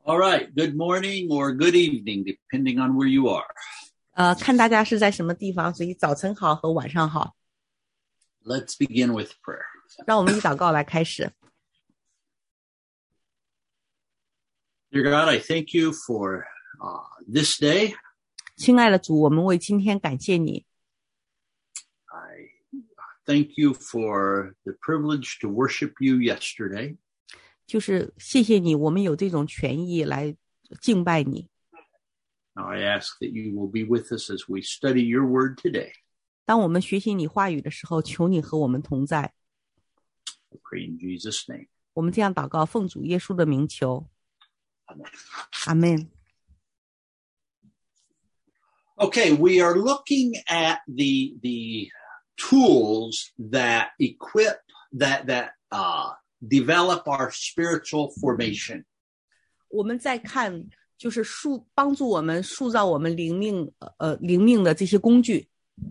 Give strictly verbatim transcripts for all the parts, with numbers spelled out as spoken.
All right. Good morning or good evening, depending on where you are. 呃，看大家是在什么地方，所以早晨好和晚上好。 Let's begin with prayer. 让我们以祷告来开始。 Dear God, I thank you for uh, this day. 亲爱的主，我们为今天感谢你。 I thank you for the privilege to worship you yesterday. 就是谢谢你，我们有这种权益来敬拜你。 Now I ask that you will be with us as we study your word today. 当我们学习你话语的时候，求你和我们同在。 I pray in Jesus' name. 我们这样祷告，奉主耶稣的名求。 Amen. 阿们。 Okay, we are looking at the the tools that equip that that uh, develop our spiritual formation. 我们在看就是塑帮助我们塑造我们灵命呃灵命的这些工具。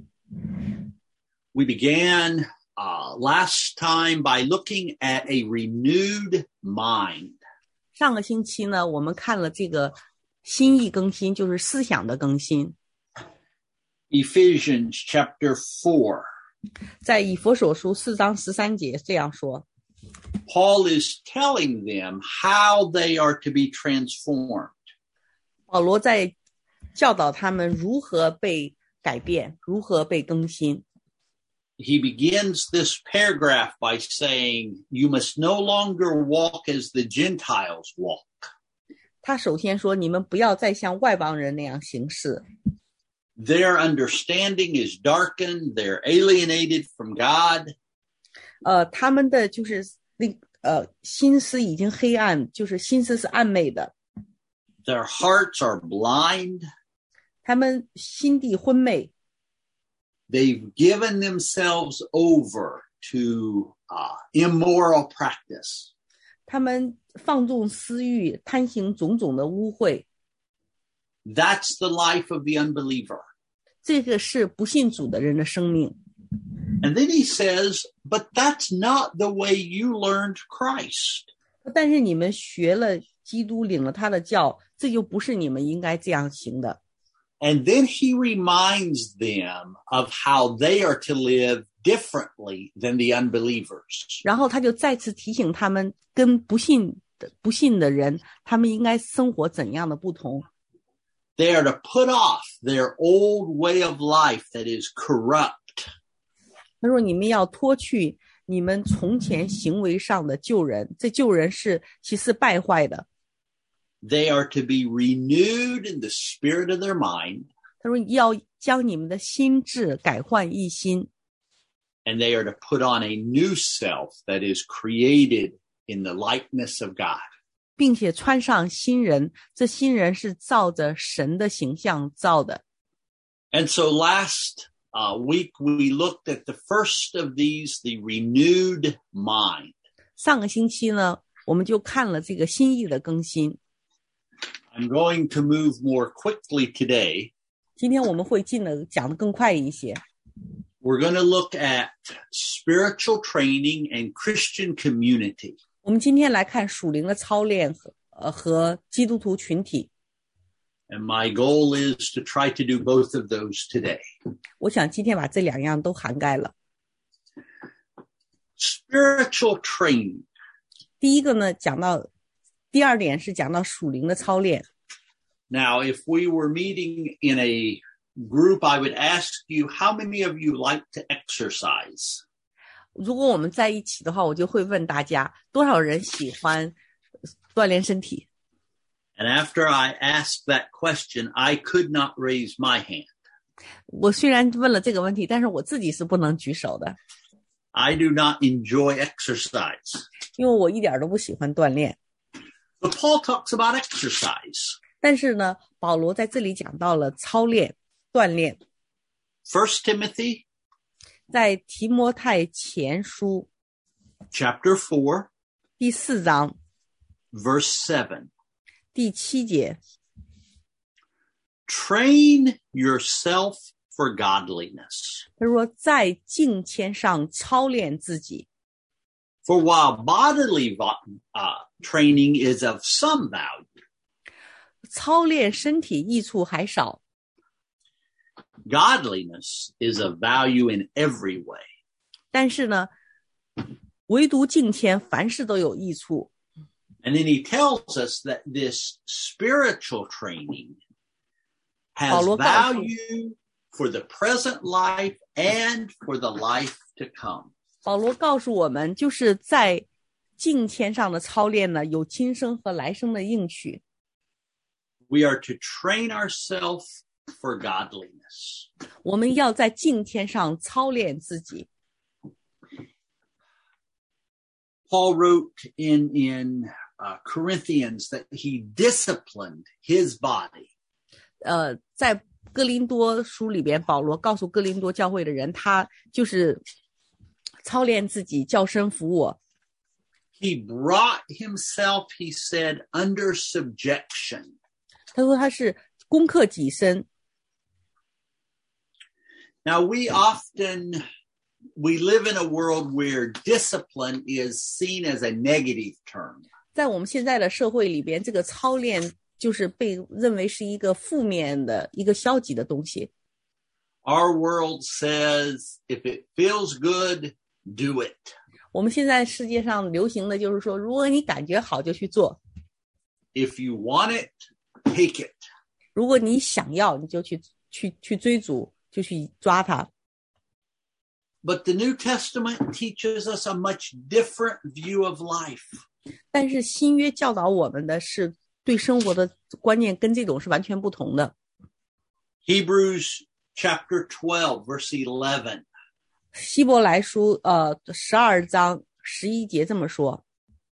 We began uh, last time by looking at a renewed mind. 上个星期呢，我们看了这个心意更新，就是思想的更新。 Ephesians chapter four. 在以弗所书四章十三节这样说。 Paul is telling them how they are to be transformed. 保罗在教导他们如何被改变，如何被更新。 He begins this paragraph by saying, you must no longer walk as the Gentiles walk. 他首先说，你们不要再像外邦人那样行事。 Their understanding is darkened. They're alienated from God. 呃，他们的就是那呃心思已经黑暗，就是心思是暗昧的。 Their hearts are blind. 他们心地昏昧。 They've given themselves over to uh, immoral practice. 他们放纵私欲，贪行种种的污秽。 That's the life of the unbeliever. 这个是不信主的人的生命。 And then he says, but that's not the way you learned Christ. 但是你们学了基督，领了他的教，这就不是你们应该这样行的。 And then he reminds them of how they are to live differently than the unbelievers. 然后他就再次提醒他们，跟不信的不信的人，他们应该生活怎样的不同。 They are to put off their old way of life that is corrupt. 他说你们要脱去你们从前行为上的旧人，这旧人是其实败坏的。 They are to be renewed in the spirit of their mind. 他说要将你们的心智改换一新。 And they are to put on a new self that is created in the likeness of God. 并且穿上新人，这新人是照着神的形象造的。 And so last uh, week we looked at the first of these, the renewed mind. 上个星期呢，我们就看了这个心意的更新。 I'm going to move more quickly today. 今天我们会进的讲得更快一些。 We're going to look at spiritual training and Christian community. 我们今天来看属灵的操练和呃和基督徒群体。 And my goal is to try to do both of those today. 我想今天把这两样都涵盖了。 Spiritual training. 第一个呢，讲到第二点是讲到属灵的操练。 Now, if we were meeting in a group, I would ask you, how many of you like to exercise? 如果我们在一起的话，我就会问大家，多少人喜欢锻炼身体？ And after I asked that question, I could not raise my hand. 我虽然问了这个问题，但是我自己是不能举手的。 I do not enjoy exercise. 因为我一点都不喜欢锻炼。 But Paul talks about exercise. 但是呢，保罗在这里讲到了操练、锻炼。 First Timothy 在提摩太前书 chapter four, 第四章 verse seven. 第七节， Train yourself for godliness. 他说在敬虔上操练自己。 For while bodily uh, training is of some value, 操练身体益处还少。 Godliness is of value in every way. 但是呢，唯独敬虔凡事都有益处。 And then he tells us that this spiritual training has value for the present life and for the life to come. 保罗告诉我们，就是在敬虔上的操练呢，有今生和来生的应许。 We are to train ourselves for godliness. 我们要在敬虔上操练自己。 Paul wrote in, in uh, Corinthians that he disciplined his body. 呃，在哥林多书里边，保罗告诉哥林多教会的人，他就是操练自己，叫身服我。 He brought himself, he said, under subjection. 他说他是攻克己身。 Now we often, we live in a world where discipline is seen as a negative term. 在我们现在的社会里边，这个操练就是被认为是一个负面的、一个消极的东西。 Our world says, if it feels good, do it. 我们现在世界上流行的就是说，如果你感觉好就去做。 If you want it, take it. 如果你想要，你就去去去追逐，就去抓它。 But the New Testament teaches us a much different view of life. 但是新约教导我们的是对生活的观念跟这种是完全不同的。 Hebrews chapter twelve, verse eleven. 希伯来书呃十二章十一节这么说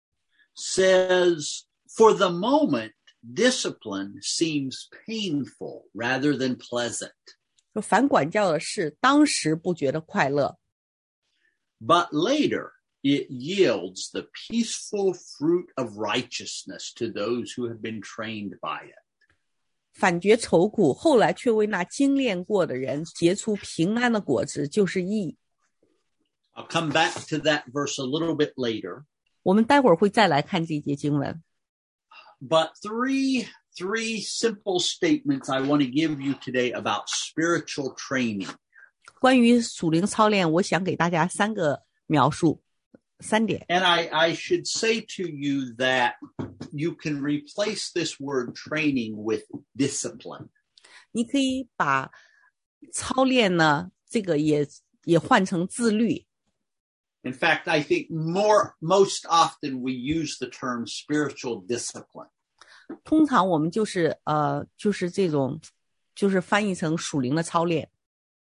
says, for the moment, discipline seems painful rather than pleasant. 说凡管教的事，当时不觉得快乐。 But later, it yields the peaceful fruit of righteousness to those who have been trained by it. 反觉愁苦，后来却为那精炼过的人结出平安的果子，就是义。 I'll come back to that verse a little bit later. 我们待会儿会再来看这一节经文。 But three, three simple statements I want to give you today about spiritual training. 关于属灵操练，我想给大家三个描述，三点。 And I, I should say to you that you can replace this word training with discipline. 你可以把操练呢，这个也也换成自律。 In fact, I think more, most often we use the term spiritual discipline. 通常我们就是呃，就是这种，就是翻译成属灵的操练。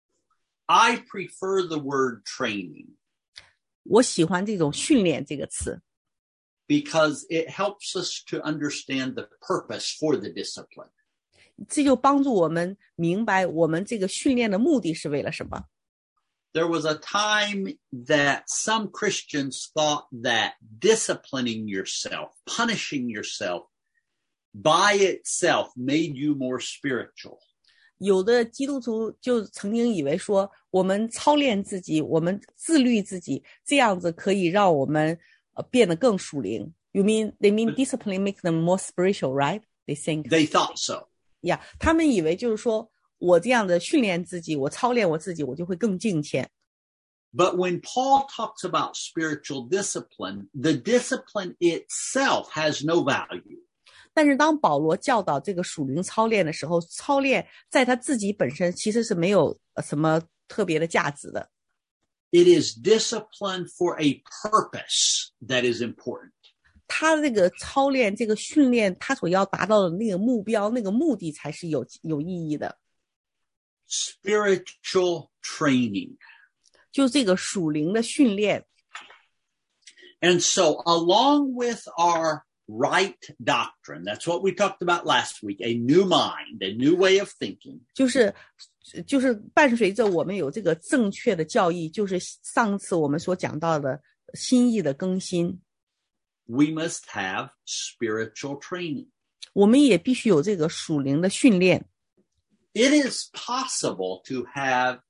I prefer the word training. 我喜欢这种训练这个词。 Because it helps us to understand the purpose for the discipline. 这就帮助我们明白我们这个训练的目的是为了什么。 There was a time that some Christians thought that disciplining yourself, punishing yourself by itself made you more spiritual. 有的基督徒就曾经以为说，我们操练自己，我们自律自己，这样子可以让我们呃变得更属灵。You mean they mean discipline makes them more spiritual, right? They think. They thought so. Yeah, 他们以为就是说我这样的训练自己，我操练我自己，我就会更敬虔。 But when Paul talks about spiritual discipline, the discipline itself has no value. 但是当保罗教导这个属灵操练的时候，操练在他自己本身其实是没有什么特别的价值的。 It is discipline for a purpose that is important. 他这个操练这个训练他所要达到的那个目标那个目的才是有有意义的。 Spiritual training. 就这个属灵的训练。 And so along with our right doctrine, that's what we talked about last week, a new mind, a new way of thinking. 就是就是伴随着我们有这个正确的教义，就是上次我们所讲到的心意的更新。 We must have spiritual training. 我们也必须有这个属灵的训练。 It is possible to have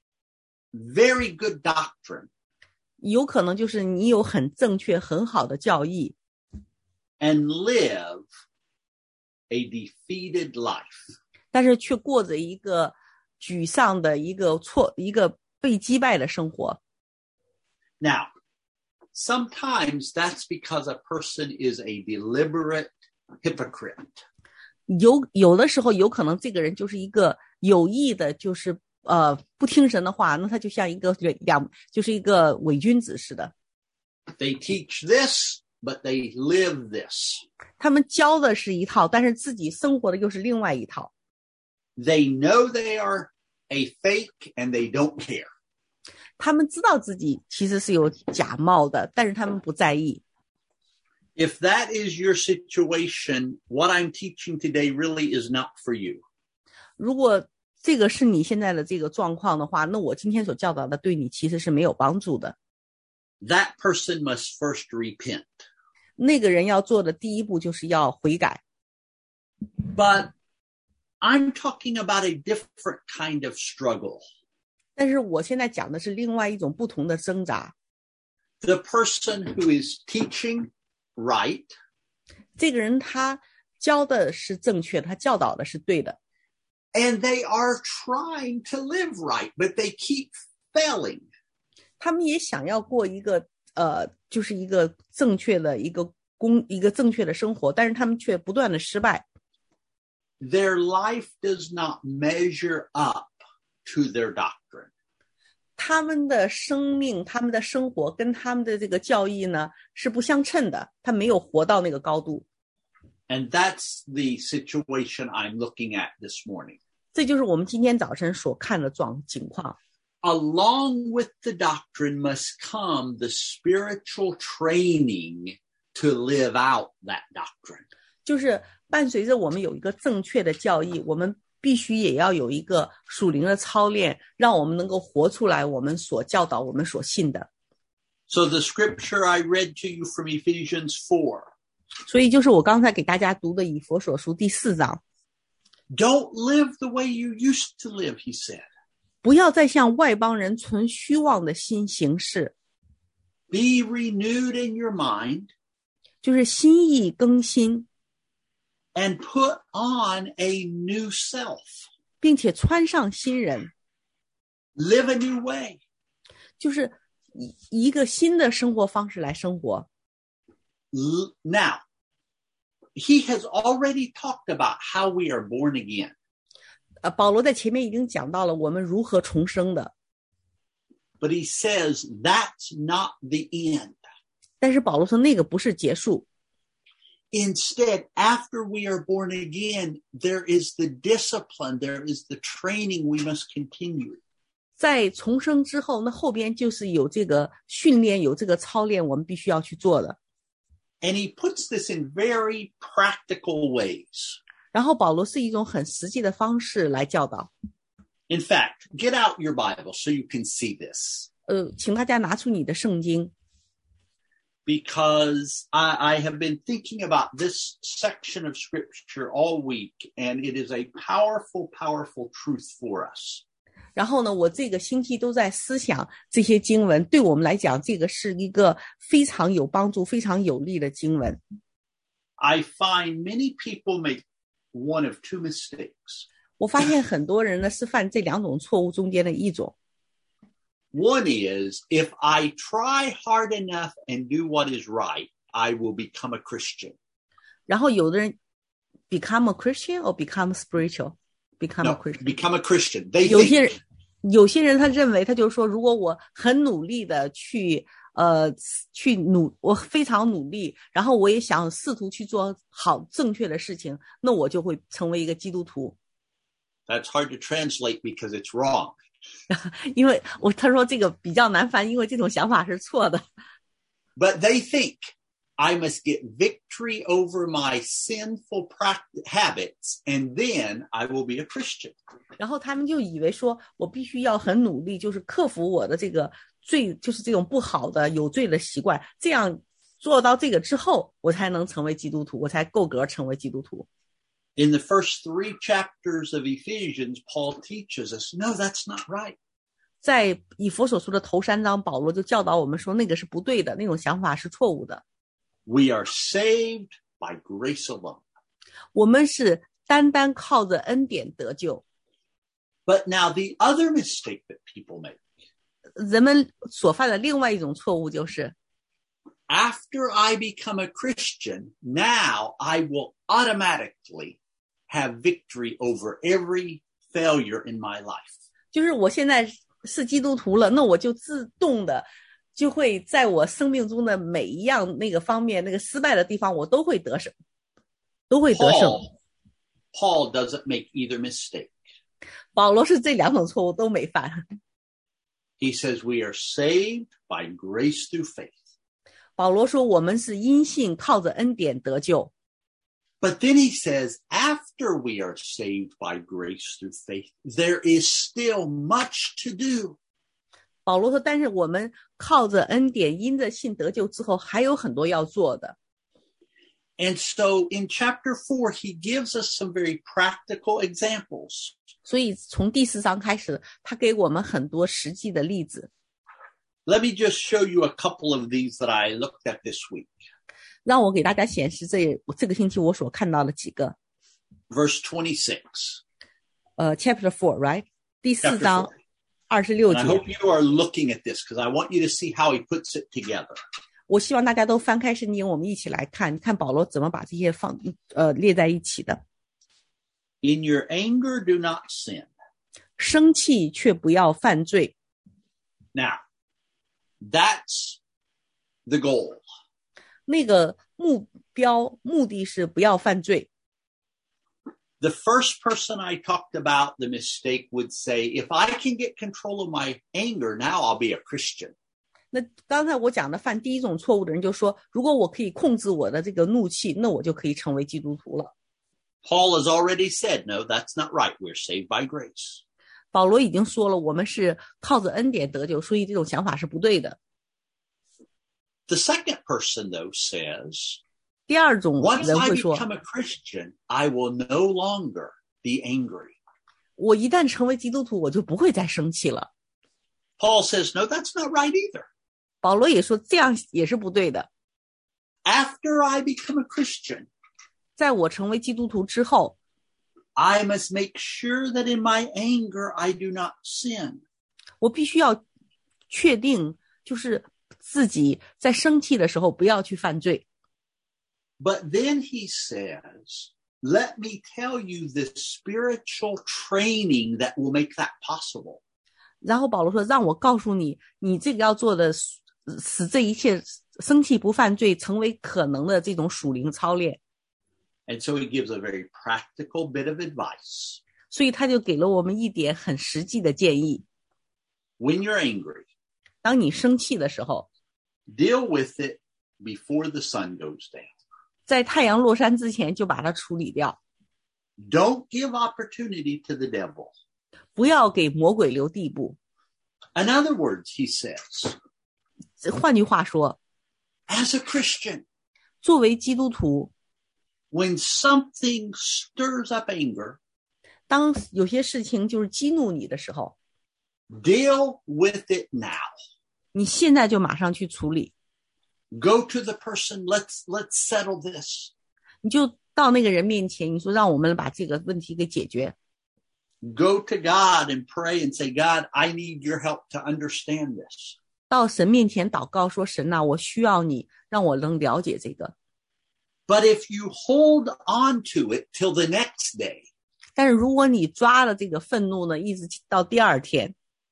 very good doctrine. 有可能就是你有很正确很好的教义。 And live a defeated life. 但是却过着一个沮丧的一个错一个被击败的生活。 Now, sometimes that's because a person is a deliberate hypocrite. 有有的时候有可能这个人就是一个有意的，就是呃不听神的话，那他就像一个两就是一个伪君子似的。 They teach this, but they live this. 他们教的是一套，但是自己生活的又是另外一套。 They know they are a fake and they don't care. 他们知道自己其实是有假冒的，但是他们不在意。 If that is your situation, what I'm teaching today really is not for you. 如果这个是你现在的这个状况的话，那我今天所教导的对你其实是没有帮助的。 That person must first repent. 那个人要做的第一步就是要悔改。 But I'm talking about a different kind of struggle. 但是我现在讲的是另外一种不同的挣扎。 The person who is teaching right. 这个人他教的是正确的，他教导的是对的。 And they are trying to live right, but they keep failing. 他们也想要过一个呃，就是一个正确的一个公一个正确的生活，但是他们却不断的失败。 Their life does not measure up to their doctrine. 他们的生命，他们的生活跟他们的这个教义呢是不相称的，他没有活到那个高度。 And that's the situation I'm looking at this morning. 这就是我们今天早晨所看的状情况。 Along with the doctrine must come the spiritual training to live out that doctrine. 就是伴随着我们有一个正确的教义，我们必须也要有一个属灵的操练，让我们能够活出来我们所教导我们所信的。 So the scripture I read to you from Ephesians four. 所以就是我刚才给大家读的以弗所书第四章。 Don't live the way you used to live, he said. 不要再像外邦人存虚妄的心行事。 Be renewed in your mind. 就是心意更新。 And put on a new self. 并且穿上新人。 Live a new way. 就是一个新的生活方式来生活。 Now, he has already talked about how we are born again. 呃，保罗在前面已经讲到了我们如何重生的。 But he says that's not the end. 但是保罗说那个不是结束。 Instead, after we are born again, there is the discipline, there is the training we must continue. 在重生之后，那后边就是有这个训练，有这个操练，我们必须要去做的。 And he puts this in very practical ways. 然后保罗是一种很实际的方式来教导。 In fact, get out your Bible so you can see this. 呃，请大家拿出你的圣经。 Because I, I have been thinking about this section of scripture all week, and it is a powerful, powerful truth for us. 然后呢，我这个星期都在思想这些经文，对我们来讲，这个是一个非常有帮助、非常有力的经文。 I find many people make one of two mistakes. 我发现很多人呢是犯这两种错误中间的一种。 One is, if I try hard enough and do what is right, I will become a Christian. 然后有的人 become a Christian or become spiritual? Become no, a Christian. Become a Christian. They 有些人 think, 有些人他认为，他就是说，如果我很努力的去呃去努，我非常努力，然后我也想试图去做好正确的事情，那我就会成为一个基督徒。 That's hard to translate because it's wrong. 因为我他说这个比较难翻，因为这种想法是错的。 But they think I must get victory over my sinful practice, habits, and then I will be a Christian. 然后他们就以为说我必须要很努力，就是克服我的这个罪，就是这种不好的有罪的习惯，这样做到这个之后，我才能成为基督徒，我才够格成为基督徒。 In the first three chapters of Ephesians, Paul teaches us, no, that's not right. 在以弗所书的头三章，保罗就教导我们说，那个是不对的，那种想法是错误的。 We are saved by grace alone. 我们是单单靠着恩典得救。 But now the other mistake that people make. 人们所犯的另外一种错误就是 After I become a Christian, now I will automatically have victory over every failure in my life. 就是我现在是基督徒了，那我就自动的就会在我生命中的每一样那个方面那个失败的地方我都会得胜，都会得胜。 Paul, Paul doesn't make either mistake. 保罗是这两种错误都没犯。 He says we are saved by grace through faith. 保罗说我们是因信靠着恩典得救。 But then he says, after we are saved by grace through faith, there is still much to do. 保罗说但是我们靠着恩典因着信得救之后还有很多要做的。 And so in chapter four, he gives us some very practical examples. 所以从第四章开始他给我们很多实际的例子。 Let me just show you a couple of these that I looked at this week. 让我给大家显示这这个星期我所看到的几个。 Verse twenty-six. 呃 chapter four, right? 第四章二十六节。 And I hope you are looking at this because I want you to see how he puts it together. 我希望大家都翻开圣经，我们一起来看看保罗怎么把这些放呃列在一起的。 In your anger, do not sin. 生气却不要犯罪。 Now, that's the goal. 那个目标目的是不要犯罪。 The first person I talked about the mistake would say, if I can get control of my anger, now I'll be a Christian. 那刚才我讲的犯第一种错误的人就说，如果我可以控制我的这个怒气，那我就可以成为基督徒了。 Paul has already said, no, that's not right. We're saved by grace. 保罗已经说了，我们是靠着恩典得救，所以这种想法是不对的。 The second person, though, says, 第二种 once 人 I 会说， become a Christian, I will no longer be angry. 我一旦成为基督徒，我就不会再生气了。 Paul says, no, that's not right either. 保罗也说这样也是不对的。 After I become a Christian, 在我成为基督徒之后， I must make sure that in my anger, I do not sin. 我必须要确定，就是自己在生气的时候不要去犯罪。 But then he says, let me tell you the spiritual training that will make that possible. 然后保罗说，让我告诉你，你这个要做的使这一切生气不犯罪成为可能的这种属灵操练。 And so he gives a very practical bit of advice. 所以他就给了我们一点很实际的建议。 When you're angry, 当你生气的时候， deal with it before the sun goes down. 在太阳落山之前就把它处理掉， Don't give opportunity to the devil. 不要给魔鬼留地步。 In other words, he says, 换句话说， as a Christian, 作为基督徒， when something stirs up anger, 当有些事情就是激怒你的时候， deal with it now. 你现在就马上去处理， Go to the person, let's let's settle this. 你就到那个人面前，你说让我们把这个问题给解决。 Go to God and pray and say, God, I need your help to understand this. 到神面前祷告说，神啊，我需要你，让我能了解这个。 But if you hold on to it till the next day, 但是如果你抓了这个愤怒呢，一直到第二天，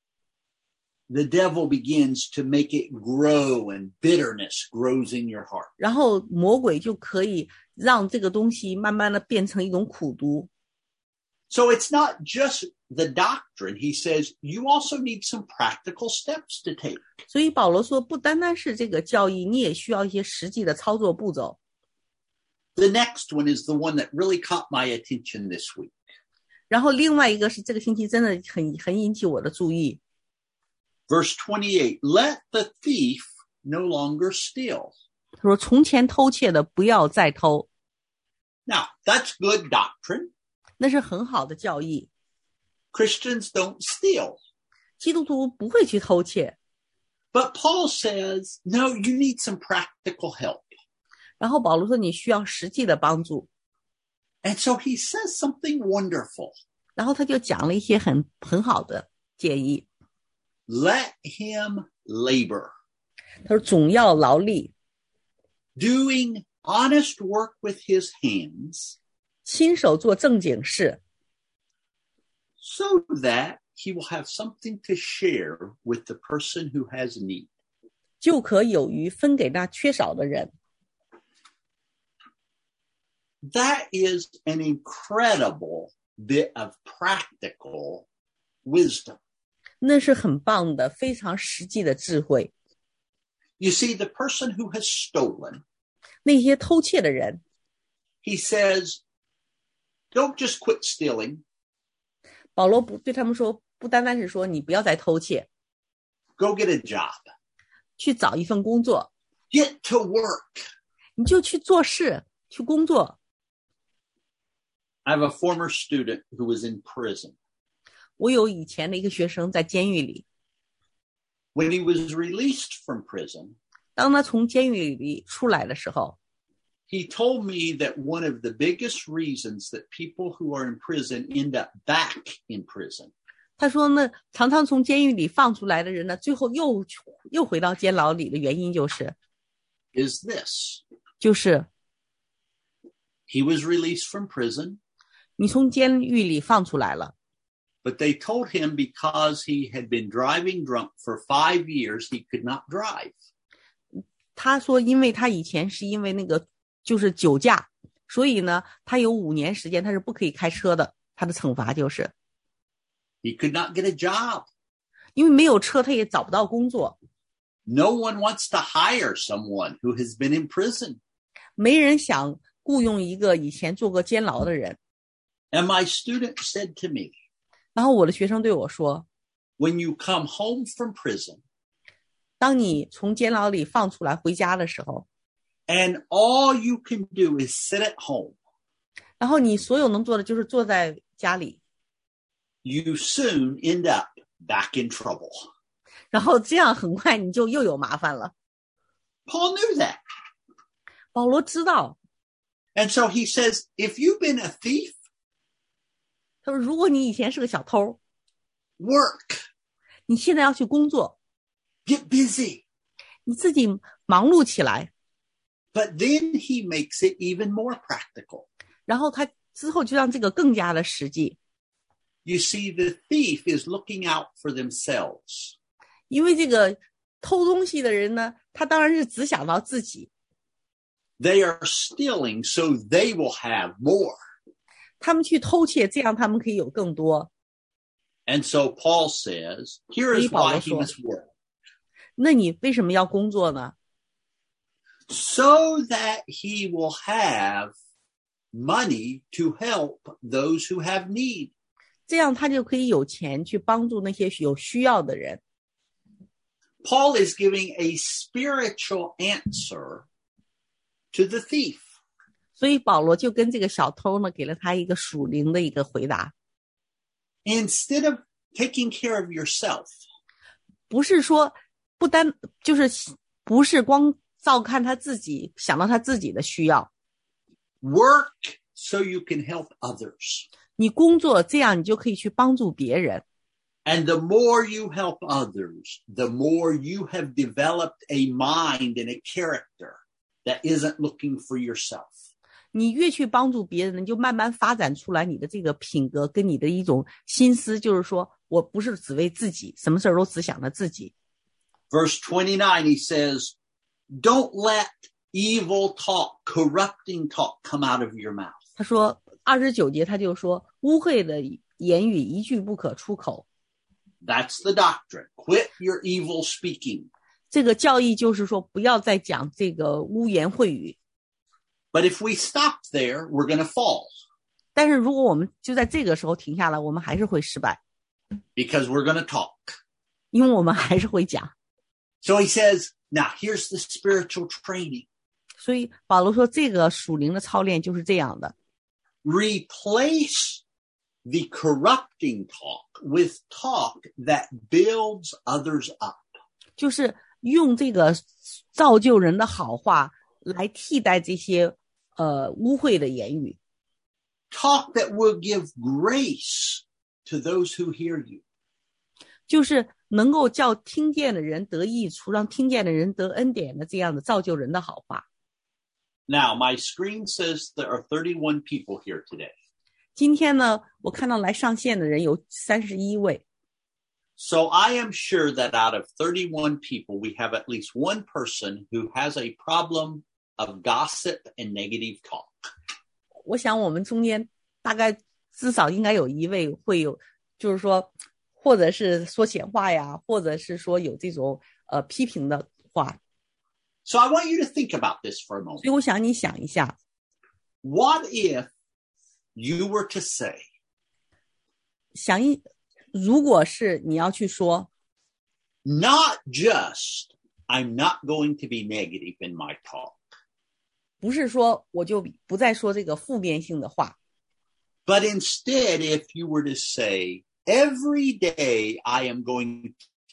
the devil begins to make it grow and bitterness grows in your heart. 然后魔鬼就可以让这个东西慢慢的变成一种苦毒。 So it's not just the doctrine. He says you also need some practical steps to take. 所以保罗说，不单单是这个教义，你也需要一些实际的操作步骤。 The next one is the one that really caught my attention this week. 然后另外一个是这个星期真的很很引起我的注意。 Verse twenty-eight, let the thief no longer steal. 他说从前偷窃的不要再偷。 Now, that's good doctrine. 那是很好的教义。 Christians don't steal. 基督徒不会去偷窃。 But Paul says, no, you need some practical help. 然后保罗说你需要实际的帮助。 And so he says something wonderful. 然后他就讲了一些很很好的建议。 Let him labor. 他说总要劳力， doing honest work with his hands, 亲手做正经事， so that he will have something to share with the person who has need. 就可有余分给那缺少的人。 That is an incredible bit of practical wisdom. 那是很棒的，非常实际的智慧。 You see, the person who has stolen, 那些偷窃的人， he says, don't just quit stealing. 保罗不对他们说，不单单是说你不要再偷窃， Go get a job. 去找一份工作， Get to work. 你就去做事，去工作。 I have a former student who was in prison. 我有以前的一个学生在监狱里， When he was released from prison, 当他从监狱里出来的时候， he told me that one of the biggest reasons that people who are in prison end up back in prison 他说呢，常常从监狱里放出来的人呢，最后又又回到监牢里的原因就是 is this. 就是 He was released from prison, 你从监狱里放出来了， but they told him because he had been driving drunk for five years, he could not drive. 他说因为他以前是因为那个就是酒驾，所以呢他有五年时间他是不可以开车的，他的惩罚就是 He could not get a job. 因为没有车他也找不到工作， No one wants to hire someone who has been in prison. 没人想雇佣一个以前做过监牢的人。 And my student said to me, 然后我的学生对我说， when you come home from prison 当你从监牢里放出来回家的时候， and all you can do is sit at home, 然后你所有能做的就是坐在家里， you soon end up back in trouble. 然后这样很快你就又有麻烦了。 Paul knew that. 保罗知道， And so he says, if you've been a thief, 他说如果你以前是个小偷， work, 你现在要去工作， get busy. 你自己忙碌起来。 But then he makes it even more practical. 然后他之后就让这个更加的实际， You see, the thief is looking out for themselves. 因为这个偷东西的人呢，他当然是只想到自己， They are stealing so they will have more. 他们去偷窃，这样他们可以有更多。 And so Paul says, here is why he must work. 那你为什么要工作呢？ So that he will have money to help those who have need. 这样他就可以有钱去帮助那些有需要的人。 Paul is giving a spiritual answer to the thief. 所以保罗就跟这个小偷呢，给了他一个属灵的一个回答， Instead of taking care of yourself, 不是说不单就是不是光照看他自己，想到他自己的需要， work so you can help others. 你工作这样你就可以去帮助别人。 And the more you help others, the more you have developed a mind and a character that isn't looking for yourself. 你越去帮助别人，你就慢慢发展出来你的这个品格跟你的一种心思，就是说我不是只为自己，什么事都只想着自己。 Verse twenty-nine, he says, don't let evil talk, corrupting talk come out of your mouth. 他说二十九节他就说污秽的言语一句不可出口。 That's the doctrine. Quit your evil speaking. 这个教义就是说不要再讲这个污言秽语。 But if we stop there, we're going to fall. 但是如果我们就在这个时候停下来，我们还是会失败， Because we're going to talk. 因为我们还是会讲。 So he says, now here's the spiritual training. 所以保罗说这个属灵的操练就是这样的， Replace the corrupting talk with talk that builds others up. 就是用这个造就人的好话来替代这些呃污秽的言语。 talk that will give grace to those who hear you. 就是能够叫听见的人得益处，让听见的人得恩典的这样的造就人的好话。 Now, my screen says there are thirty-one people here today. 今天呢，我看到来上线的人有三十一位。 So I am sure that out of thirty-one people, we have at least one person who has a problem of gossip and negative talk. 我想我们中间大概至少应该有一位会有，就是说，或者是说闲话呀，或者是说有这种呃批评的话。 So I want you to think about this for a moment. 所以我想你想一下 What if you were to say, 想一如果是你要去说 not just, I'm not going to be negative in my talk, 不是说我就不再说这个负面性的话， but instead, if you were to say, every day I am going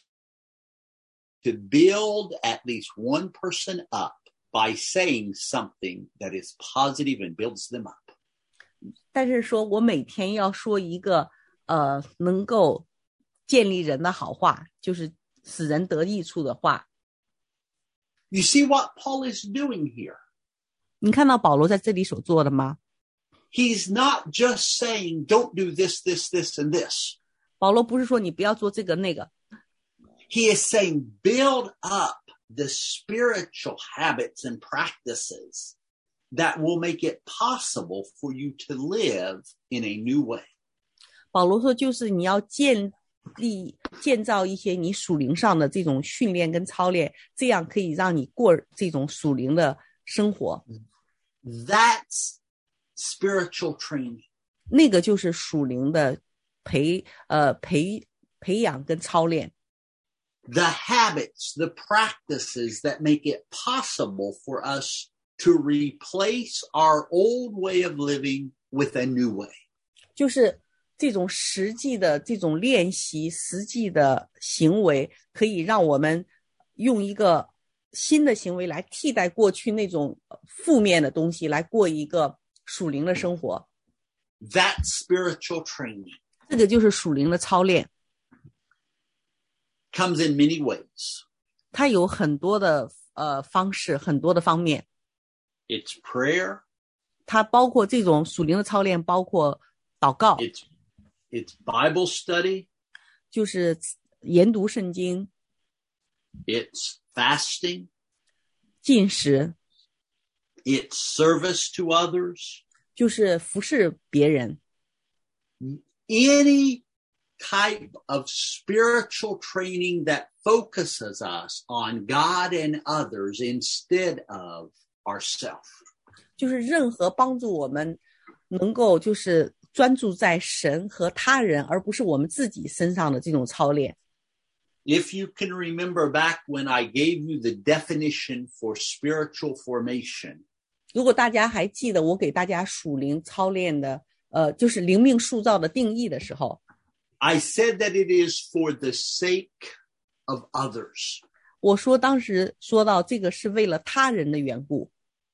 to build at least one person up by saying something that is positive and builds them up. 但是说我每天要说一个呃能够建立人的好话，就是使人得益处的话。 You see what Paul is doing here? 你看到保罗在这里所做的吗？ He's not just saying, don't do this, this, this, and this. 保罗不是说你不要做这个那个， He is saying, build up the spiritual habits and practices that will make it possible for you to live in a new way. 保罗说就是你要建立建造一些你属灵上的这种训练跟操练，这样可以让你过这种属灵的生活。 That's spiritual training. 那个就是属灵的培呃培培养跟操练。 The habits, the practices that make it possible for us to replace our old way of living with a new way. 就是这种实际的这种练习，实际的行为，可以让我们用一个新的行为来替代过去那种负面的东西，来过一个属灵的生活。 That's spiritual training. 这个就是属灵的操练， Comes in many ways. 它有很多的呃方式，很多的方面。 It's prayer. 它包括这种属灵的操练，包括祷告， It's, it's Bible study. 就是研读圣经、 It's fasting. 禁食， It's service to others. 就是服侍别人。 Any type of spiritual training that focuses us on God and others instead of ourselves. 就是任何帮助我们能够就是专注在神和他人，而不是我们自己身上的这种操练。 If you can remember back when I gave you the definition for spiritual formation, 如果大家还记得我给大家属灵操练的呃，就是灵命塑造的定义的时候， I said that it is for the sake of others. 我说当时说到这个是为了他人的缘故。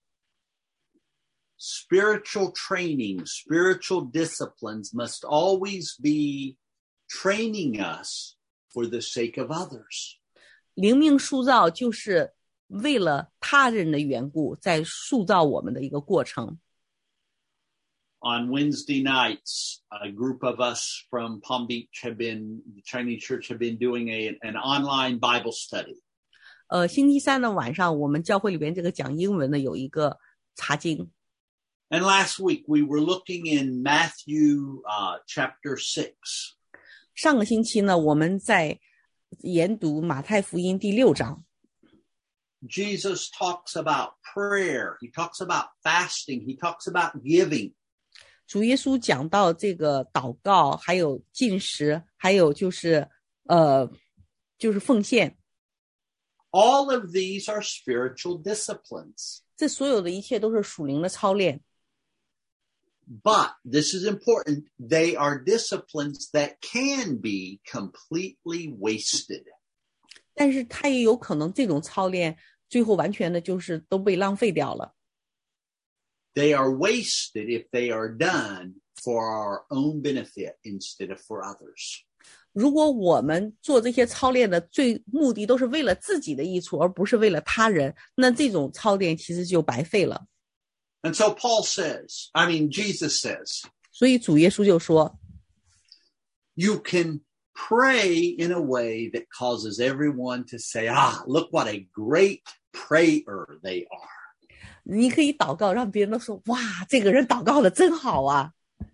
Spiritual training, spiritual disciplines must always be training us for the sake of others. 灵命塑造就是为了他人的缘故，在塑造我们的一个过程。 On Wednesday nights, a group of us from Palm Beach have been, the Chinese church have been doing a, an online Bible study. 呃，星期三的晚上，我们教会里边这个讲英文的有一个查经。 And last week we were looking in Matthew uh, chapter six. 上个星期呢，我们在研读马太福音第六章。 Jesus talks about prayer. He talks about fasting. He talks about giving. 主耶稣讲到这个祷告，还有禁食，还有就是呃，就是奉献。 All of these are spiritual disciplines. 这所有的一切都是属灵的操练。 But this is important. They are disciplines that can be completely wasted. 但是它也有可能这种操练最后完全的就是都被浪费掉了。 they are wasted if they are done for our own benefit instead of for others. 如果我们做这些操练的最目的都是为了自己的益处，而不是为了他人，那这种操练其实就白费了。 And so Paul says, I mean, Jesus says, 所以主耶稣就说 you can pray in a way that causes everyone to say, ah, look what a great prayer they are. 你可以祷告，让别人都说，哇，这个人祷告的真好啊。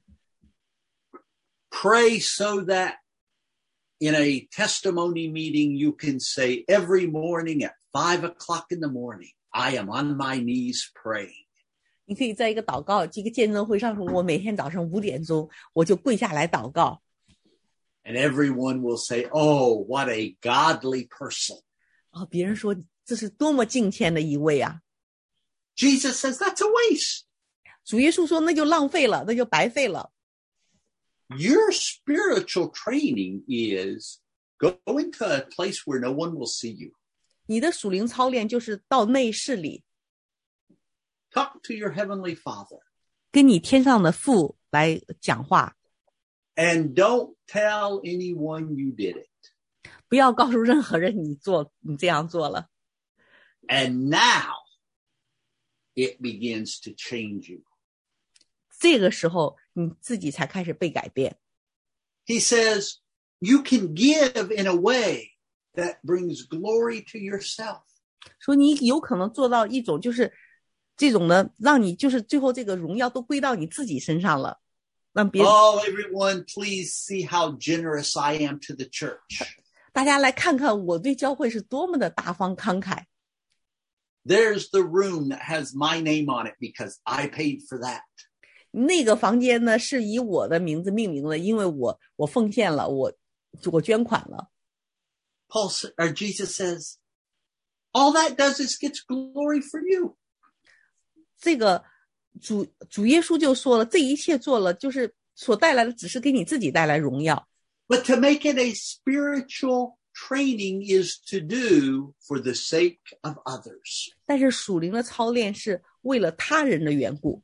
Pray so that in a testimony meeting, you can say every morning at five o'clock in the morning, I am on my knees praying. 你可以在一个祷告这个见证会上说，我每天早上五点钟我就跪下来祷告。 And everyone will say, oh, what a godly person. 啊，别人说这是多么敬虔的一位啊。 Jesus says that's a waste. 主耶稣说那就浪费了，那就白费了。 Your spiritual training is go into a place where no one will see you. 你的属灵操练就是到内室里 Talk to your heavenly Father. 跟你天上的父来讲话， And don't tell anyone you did it. 不要告诉任何人你做你这样做了。 And now it begins to change you. 这个时候你自己才开始被改变。 He says, you can give in a way that brings glory to yourself. 说你有可能做到一种就是这种呢，让你就是最后这个荣耀都归到你自己身上了，让别人 Oh, everyone, please see how generous I am to the church. 大家来看看我对教会是多么的大方慷慨。 There's the room that has my name on it because I paid for that. 那个房间呢是以我的名字命名的，因为我我奉献了，我我捐款了。 Paul or Jesus says, all that does is gets glory for you. 这个主主耶稣就说了，这一切做了就是所带来的只是给你自己带来荣耀。 But to make it a spiritual training is to do for the sake of others. 但是属灵的操练是为了他人的缘故。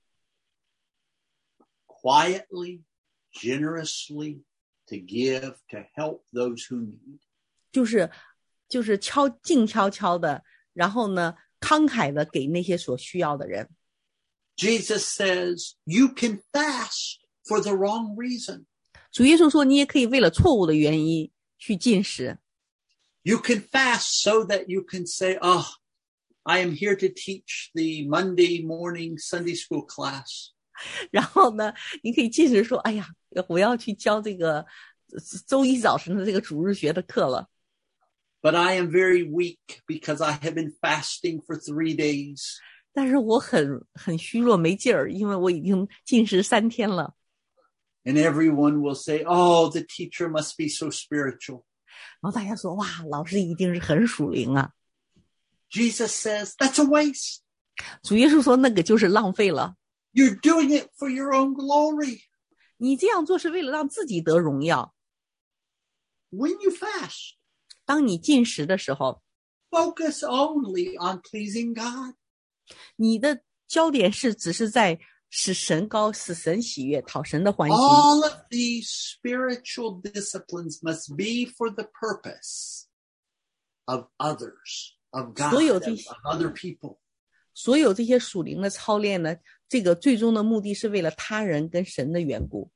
Quietly, generously, to give, to help those who need. 就是就是悄静悄悄的，然后呢慷慨的给那些所需要的人。 Jesus says you can fast for the wrong reason. 主耶稣说你也可以为了错误的原因去禁食。 You can fast so that you can say, oh, I am here to teach the Monday morning Sunday school class. 然后呢你可以禁食说，哎呀，我要去教这个周一早晨的这个主日学的课了。 But I am very weak because I have been fasting for three days. 但是我很很虚弱没劲儿，因为我已经禁食三天了。 And everyone will say, oh, the teacher must be so spiritual. 然后大家说，哇，老师一定是很属灵啊。 Jesus says, that's a waste. 主耶稣说那个就是浪费了。 You're doing it for your own glory. 你这样做是为了让自己得荣耀。 When you fast, 当你禁食的时候， focus only on pleasing God. 你的焦点是只是在使神高，使神喜悦，讨神的欢心。 All of these spiritual disciplines must be for the purpose of others, of God, of, of other people. 所有这些属灵的操练呢，这个最终的目的是为了他人跟神的缘故。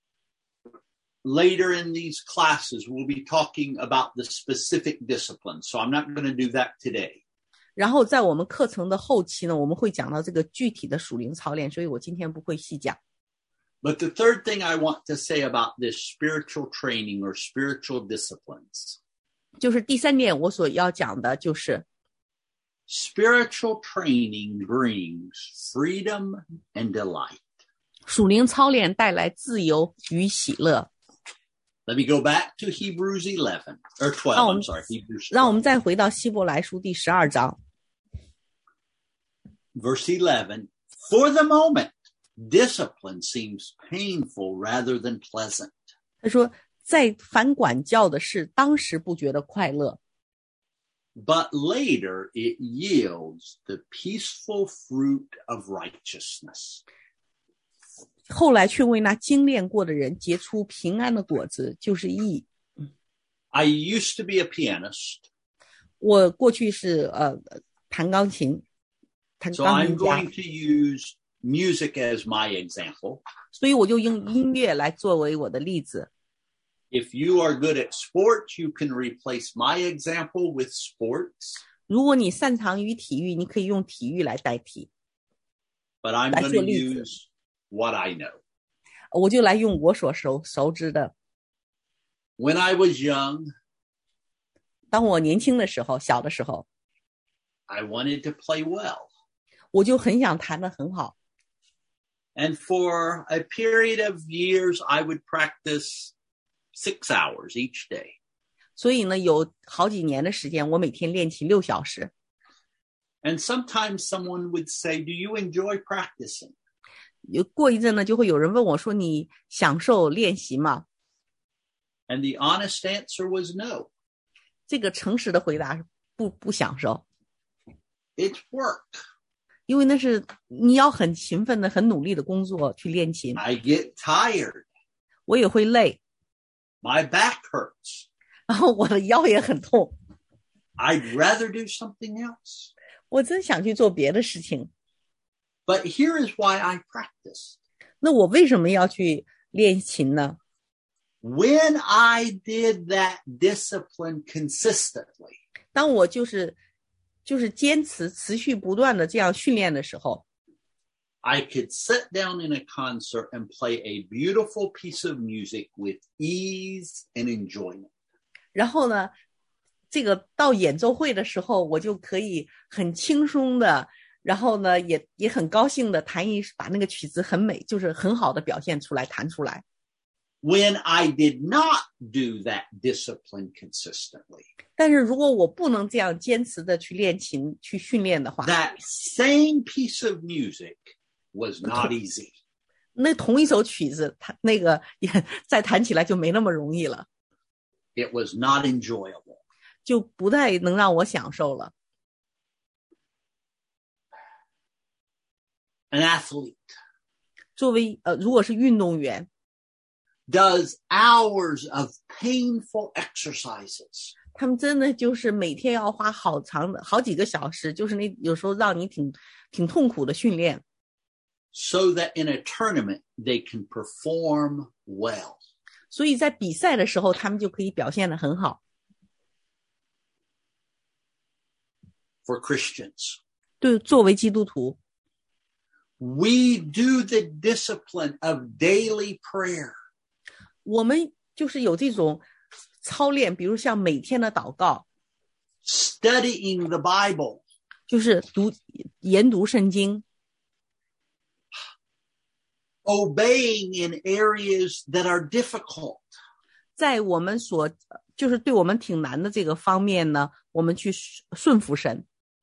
Later in these classes, we'll be talking about the specific disciplines, so I'm not going to do that today. 然后在我们课程的后期呢，我们会讲到这个具体的属灵操练，所以我今天不会细讲。 But the third thing I want to say about this spiritual training or spiritual disciplines, 就是第三点我所要讲的就是 spiritual training brings freedom and delight. 属灵操练带来自由与喜乐。 Let me go back to Hebrews eleven, or twelve, I'm sorry, Hebrews twelve. 让我们再回到希伯来书第十二章。 Verse eleven, for the moment, discipline seems painful rather than pleasant. 他说，在凡管教的事，当时不觉得快乐。 but later it yields the peaceful fruit of righteousness. 后来却为那精炼过的人结出平安的果子，就是义。 I used to be a pianist. 我过去是呃弹钢琴，弹 So 钢 I'm 琴家， going to use music as my example. 所以我就用音乐来作为我的例子。 If you are good at sports, you can replace my example with sports. 如果你擅长于体育，你可以用体育来代替。 But I'm 来 going 做 to 例子。 use what I know. 我就来用我所熟熟知的。 When I was young, 当我年轻的时候，小的时候， I wanted to play well. 我就很想弹得很好。 And for a period of years, I would practice six hours each day. 所以呢，有好几年的时间，我每天练习六小时。 And sometimes someone would say, do you enjoy practicing? 有过一阵呢，就会有人问我说：“你享受练习吗？” And the honest answer was no. 这个诚实的回答是不不享受， It's work. 因为那是你要很勤奋的、很努力的工作去练琴。 I get tired. 我也会累， My back hurts. 然后我的腰也很痛， I'd rather do something else. 我真想去做别的事情。 But here is why I practice. 那我为什么要去练琴呢？ When I did that discipline consistently, 当我就是就是坚持、持续不断的这样训练的时候， I could sit down in a concert and play a beautiful piece of music with ease and enjoyment. 然后呢，这个到演奏会的时候，我就可以很轻松的，然后呢，也也很高兴的弹一把那个曲子很美，就是很好的表现出来，弹出来。 When I did not do that discipline consistently, 但是如果我不能这样坚持的去练琴、去训练的话， that same piece of music was not easy. 那同一首曲子，它那个也再弹起来就没那么容易了， It was not enjoyable. 就不太能让我享受了。 An athlete 作为呃，如果是运动员， does hours of painful exercises 他们真的就是每天要花好长的好几个小时，就是那有时候让你挺挺痛苦的训练， so that in a tournament they can perform well. 所以在比赛的时候他们就可以表现得很好。 For Christians, 对，作为基督徒， we do the discipline of daily prayer. 我们就是有这种操练，比如像每天的祷告， Studying the Bible, 就是读研读圣经， obeying in areas that are difficult, 在我们所就是对我们挺难的这个方面呢，我们去顺服神。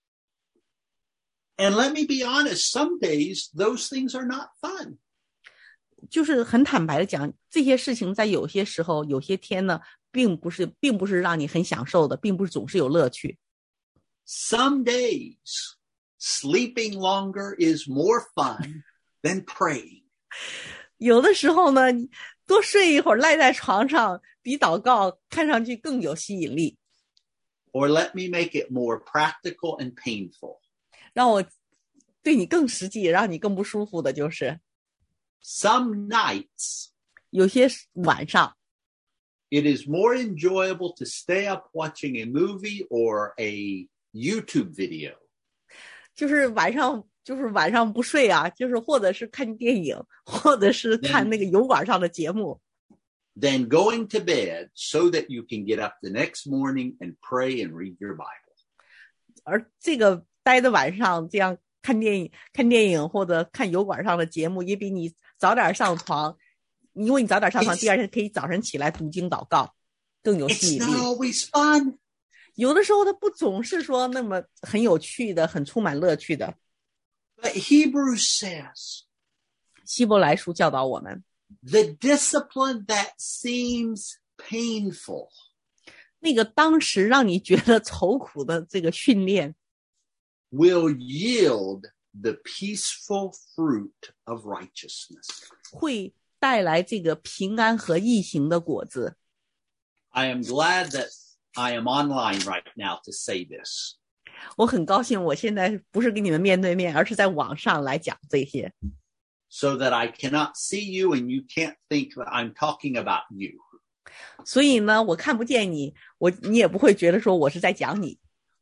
and let me be honest, some days those things are not fun. 就是很坦白的讲，这些事情在有些时候、有些天呢，并不是并不是让你很享受的，并不是总是有乐趣。 Some days sleeping longer is more fun than praying. 有的时候呢，多睡一会儿赖在床上，比祷告看上去更有吸引力。 Or let me make it more practical and painful. 让我对你更实际，让你更不舒服的就是， Some nights 有些晚上 it is more enjoyable to stay up watching a movie or a YouTube video 就是晚上就是晚上不睡啊，就是或者是看电影，或者是看那个油管上的节目， than going to bed so that you can get up the next morning and pray and read your Bible. 而这个待的晚上这样看电影、看电影或者看油管上的节目，也比你早点上床，因为你早点上床，第二天可以早上起来读经祷告，更有吸 It's 引 not 力。 always fun, 有的时候它不总是说那么很有趣的、很充满乐趣的。 but Hebrews says 希伯来书教导我们， the discipline that seems painful 那个当时让你觉得愁苦的这个训练 will yield the peaceful fruit of righteousness. 会带来这个平安和义行的果子。 I am glad that I am online right now to say this. 我很高兴我现在不是跟你们面对面，而是在网上来讲这些， so that I cannot see you and you can't think that I'm talking about you. 所以呢我看不见你，我你也不会觉得说我是在讲你。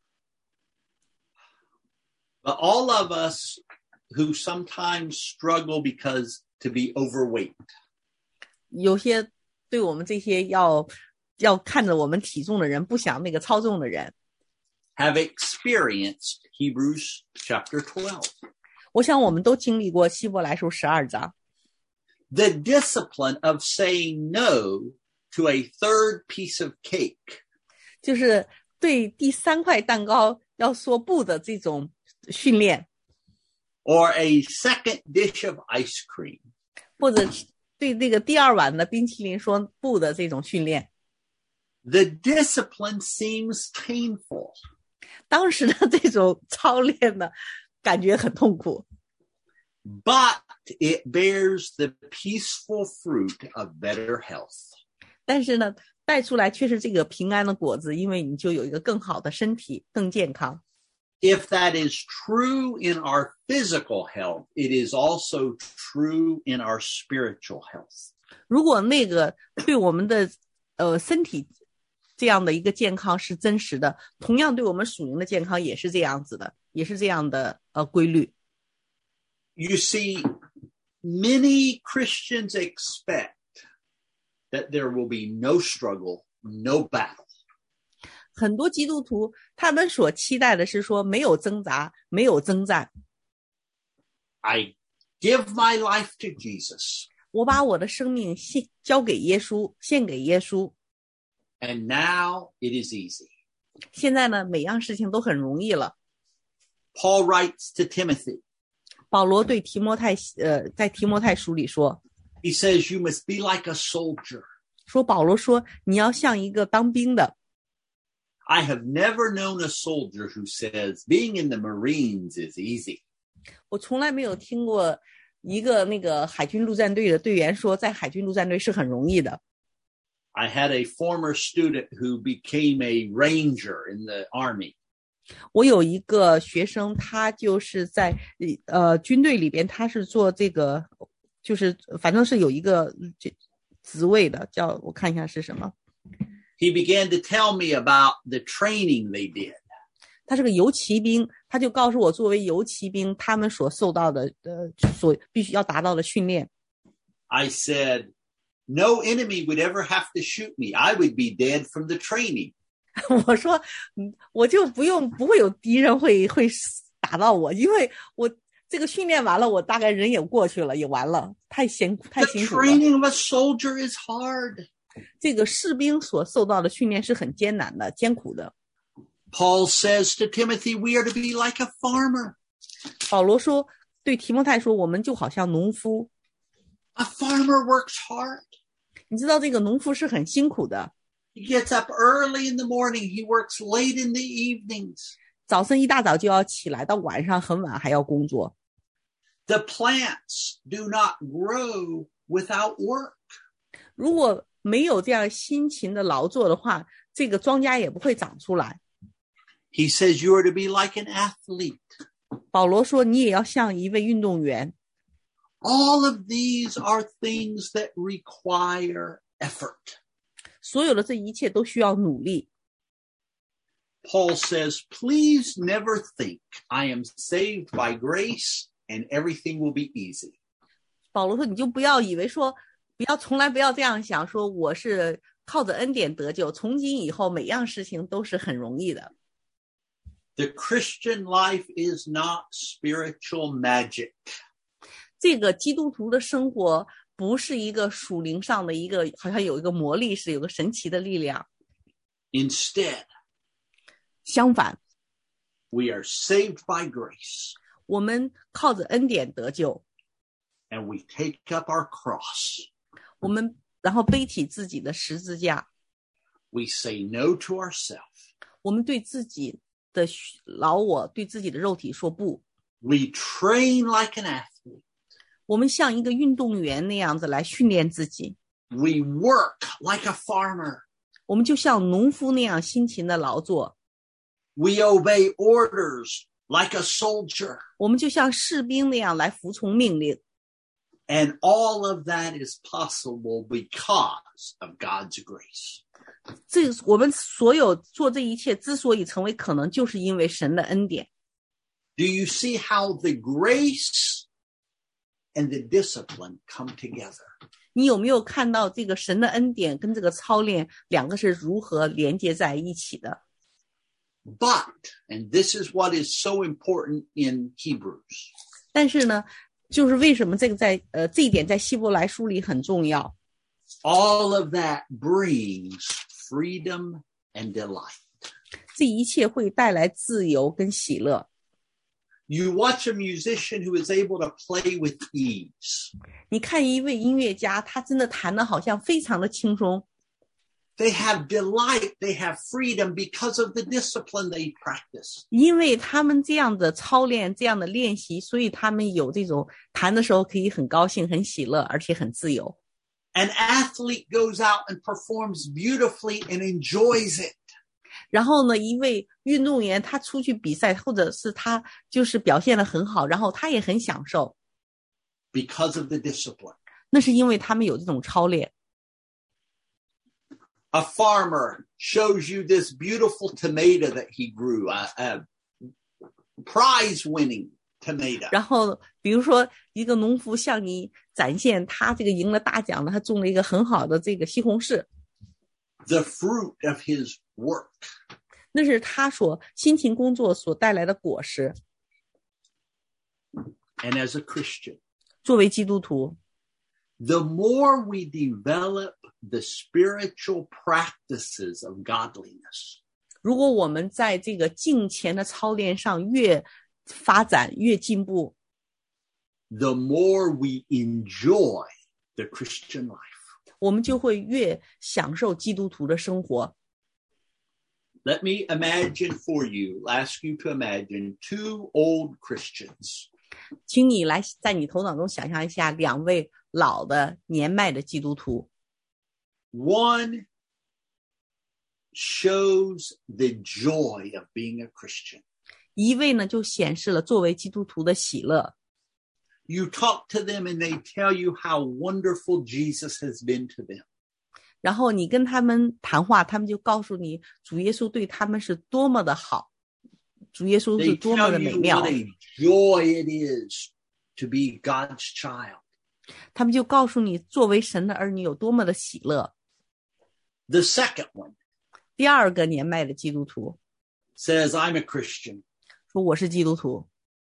But all of us who sometimes struggle because to be overweight, 有些对我们这些要要看着我们体重的人，不想那个操纵的人， have experienced Hebrews chapter twelve. 我想我们都经历过希伯来书十二章， The discipline of saying no to a third piece of cake, 就是对第三块蛋糕要说不的这种训练， or a second dish of ice cream, 或者对那个第二碗的冰淇淋说不的这种训练。 the discipline seems painful. 当时的这种操练呢，感觉很痛苦， But it bears the peaceful fruit of better health. 但是呢，带出来却是这个平安的果子，因为你就有一个更好的身体，更健康。 If that is true in our physical health, it is also true in our spiritual health. 如果那个对我们的呃身体这样的一个健康是真实的，同样对我们属灵的健康也是这样子的，也是这样的呃规律。 You see, many Christians expect that there will be no struggle, no battle. 很多基督徒他们所期待的是说没有挣扎，没有征战。 I give my life to Jesus, 我把我的生命献交给耶稣，献给耶稣。 and now it is easy. 现在呢，每样事情都很容易了。 Paul writes to Timothy. 保罗对提摩太呃，在提摩太书里说， He says, you must be like a soldier. 说保罗说你要像一个当兵的。 I have never known a soldier who says being in the Marines is easy. 我从来没有听过一个那个海军陆战队的队员说在海军陆战队是很容易的。 I had a former student who became a ranger in the army. 我有一个学生，他就是在呃军队里边，他是做这个，就是反正是有一个职位的，叫我看一下是什么。 He began to tell me about the training they did. 他是个游骑兵，他就告诉我，作为游骑兵，他们所受到的呃，所必须要达到的训练。 I said, no enemy would ever have to shoot me. I would be dead from the training. 我说，我就不用不会有敌人会会打到我，因为我这个训练完了，我大概人也过去了，也完了，太辛苦太 The 辛苦了。 training of a soldier is hard. 这个士兵所受到的训练是很艰难的、艰苦的。 Paul says to Timothy, we are to be like a farmer. 保罗说，对提摩太说，我们就好像农夫。 A farmer works hard. 你知道这个农夫是很辛苦的， He gets up early in the morning. He works late in the evenings. 早晨一大早就要起来，到晚上很晚还要工作。 The plants do not grow without work. 如果没有这样辛勤的劳作的话，这个庄稼也不会长出来。 He says you are to be like an athlete. 保罗说，你也要像一位运动员。 All of these are things that require effort. 所有的这一切都需要努力。 Paul says, please never think I am saved by grace and everything will be easy. 保罗说，你就不要以为说，不要从来不要这样想，说我是靠着恩典得救，从今以后每样事情都是很容易的。 The Christian life is not spiritual magic. 这个基督徒的生活不是一个属灵上的一个，好像有一个魔力，是有个神奇的力量。 Instead, 相反， we are saved by grace 我们靠着恩典得救， and we take up our cross. 我们然后背起自己的十字架， We say no to ourselves. 我们对自己的老我，对自己的肉体说不。 We train like an athlete. 我们像一个运动员那样子来训练自己。 We work like a farmer. 我们就像农夫那样辛勤的劳作。 We obey orders like a soldier. 我们就像士兵那样来服从命令。 And all of that is possible because of God's grace. 这我们所有做这一切之所以成为可能，就是因为神的恩典。 Do you see how the grace and the discipline come together? 你有没有看到这个神的恩典跟这个操练两个是如何连接在一起的？ But, and this is what is so important in Hebrews. 但是呢，就是为什么这个在呃这一点在希伯来书里很重要。 All of that brings freedom and delight. 这一切会带来自由跟喜乐。 You watch a musician who is able to play with ease. 你看一位音乐家，他真的弹得好像非常的轻松。 They have delight, they have freedom because of the discipline they practice. 因为他们这样的操练，这样的练习，所以他们有这种弹的时候可以很高兴、很喜乐，而且很自由。 An athlete goes out and performs beautifully and enjoys it. 然后呢，一位运动员他出去比赛，或者是他就是表现得很好，然后他也很享受。 Because of the discipline. 那是因为他们有这种操练。 A farmer shows you this beautiful tomato that he grew, a, a prize-winning tomato. 然后比如说一个农夫向你展现他这个赢了大奖了，他种了一个很好的这个西红柿。 The fruit of his work. 那是他所辛勤工作所带来的果实。 And as a Christian, 作为基督徒， the more we develop the spiritual practices of godliness, 如果我们在这个敬虔的操练上越发展越进步， the more we enjoy the Christian life. 我们就会越享受基督徒的生活。 Let me imagine for you, ask you to imagine two old Christians. 请你来在你头脑中想象一下两位老的年迈的基督徒。 One shows the joy of being a Christian. 一位呢就显示了作为基督徒的喜乐。 You talk to them and they tell you how wonderful Jesus has been to them. 然后你跟他们谈话，他们就告诉你主耶稣对他们是多么的好，主耶稣是 They 多么的 tell 美 you 妙。 what a joy it is to be God's child. 他们就告诉你作为神的儿女有多么的喜乐。 The second one 第二个年迈的基督徒 says, I'm a Christian. 说我是基督徒，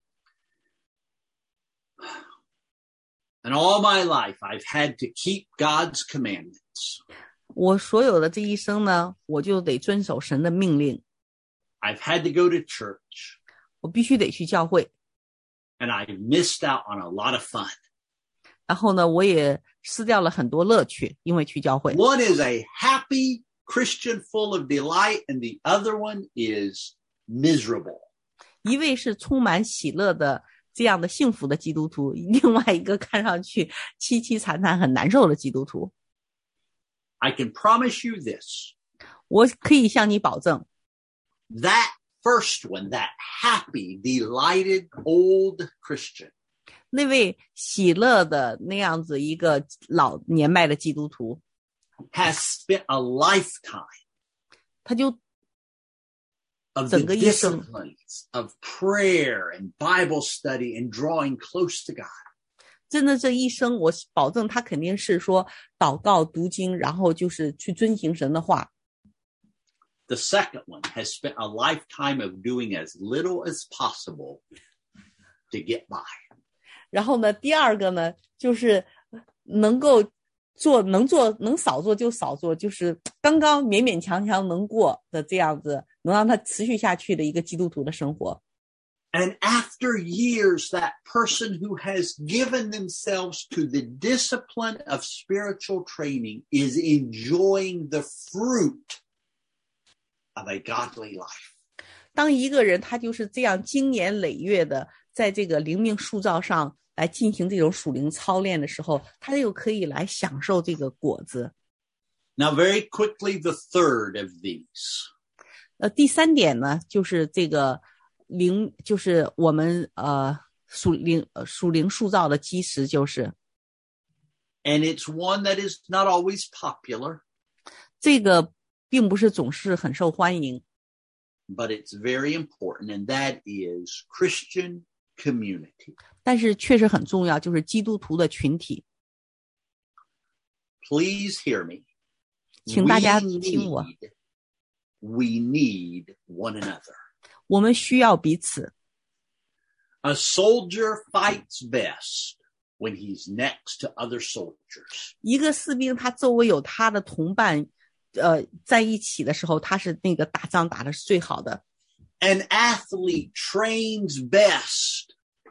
And all my life I've had to keep God's commandments. 我所有的这一生呢，我就得遵守神的命令， I've had to go to church. 我必须得去教会。 And I missed out on a lot of fun. 然后呢，我也失掉了很多乐趣，因为去教会。 One is a happy Christian full of delight, and the other one is miserable. 一位是充满喜乐的这样的幸福的基督徒，另外一个看上去凄凄惨惨很难受的基督徒。 I can promise you this. 我可以向你保证， That first one, that happy, delighted old Christian, 那位喜乐的那样子一个老年迈的基督徒， has spent a lifetime 他就 of the 整个一生 disciplines of prayer and Bible study and drawing close to God. 真的这一生，我保证他肯定是说祷告、读经，然后就是去遵行神的话。 The second one has spent a lifetime of doing as little as possible to get by. 然后呢，第二个呢，就是能够做，能做，能少做就少做，就是刚刚勉勉强强能过的这样子，能让他持续下去的一个基督徒的生活。 And after years, that person who has given themselves to the discipline of spiritual training is enjoying the fruit of a godly life. 当一个人他就是这样经年累月的在这个灵命塑造上来进行这种属灵操练的时候，他就可以来享受这个果子。 Now, very quickly, the third of these. 呃，第三点呢，就是这个灵，就是我们呃属灵呃属灵塑造的基石，就是。 And it's one that is not always popular. 这个并不是总是很受欢迎。 But it's very important, and that is Christian community. 但是确实很重要，就是基督徒的群体。 Please hear me. 请大家听我。 We need one another. 我们需要彼此。 A soldier fights best when he's next to other soldiers. 一个士兵他周围有他的同伴呃，在一起的时候，他是那个打仗打的是最好的。 An athlete trains best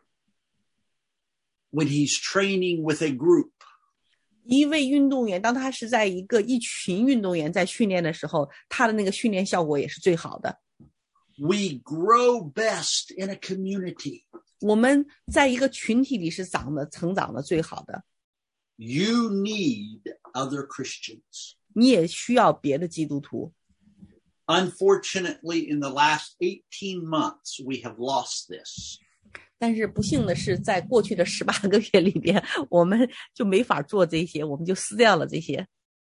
when he's training with a group. 一位运动员，当他是在一个一群运动员在训练的时候，他的那个训练效果也是最好的。 We grow best in a community. 我们在一个群体里是长得成长的最好的。 You need other Christians. 你也需要别的基督徒。 Unfortunately, in the last eighteen months, we have lost this. 但是不幸的是，在过去的十八个月里边，我们就没法做这些，我们就撕掉了这些。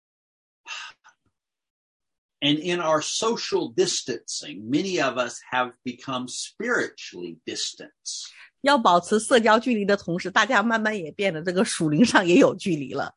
And in our social distancing, many of us have become spiritually distant. 要保持社交距离的同时，大家慢慢也变得这个属灵上也有距离了。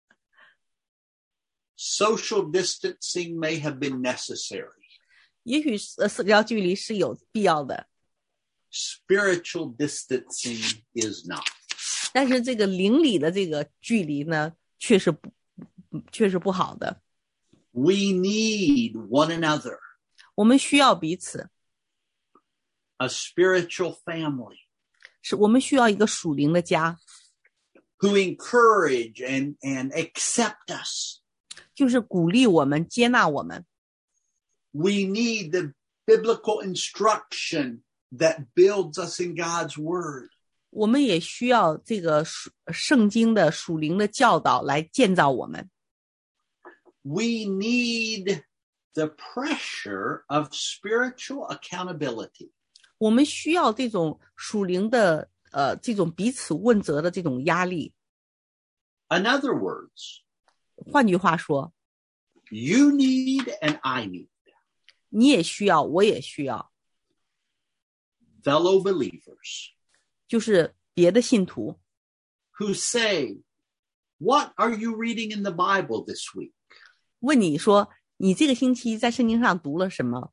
Social distancing may have been necessary. 也许社交距离是有必要的。 Spiritual distancing is not. 但是这个灵里的这个距离呢，确实不，确实不好的。 We need one another. 我们需要彼此。 A spiritual family. 是我们需要一个属灵的家。 Who encourage and, and accept us. 就是鼓励我们，接纳我们。 We need the biblical instruction that builds us in God's word. 我们也需要这个圣经的属灵的教导来建造我们。 We need the pressure of spiritual accountability. 我们需要这种属灵的呃这种彼此问责的这种压力。 In other words, 换句话说 you need and I need. 你也需要，我也需要。 Fellow believers. 就是别的信徒 who say, what are you reading in the Bible this week? 问你说，你这个星期在圣经上读了什么？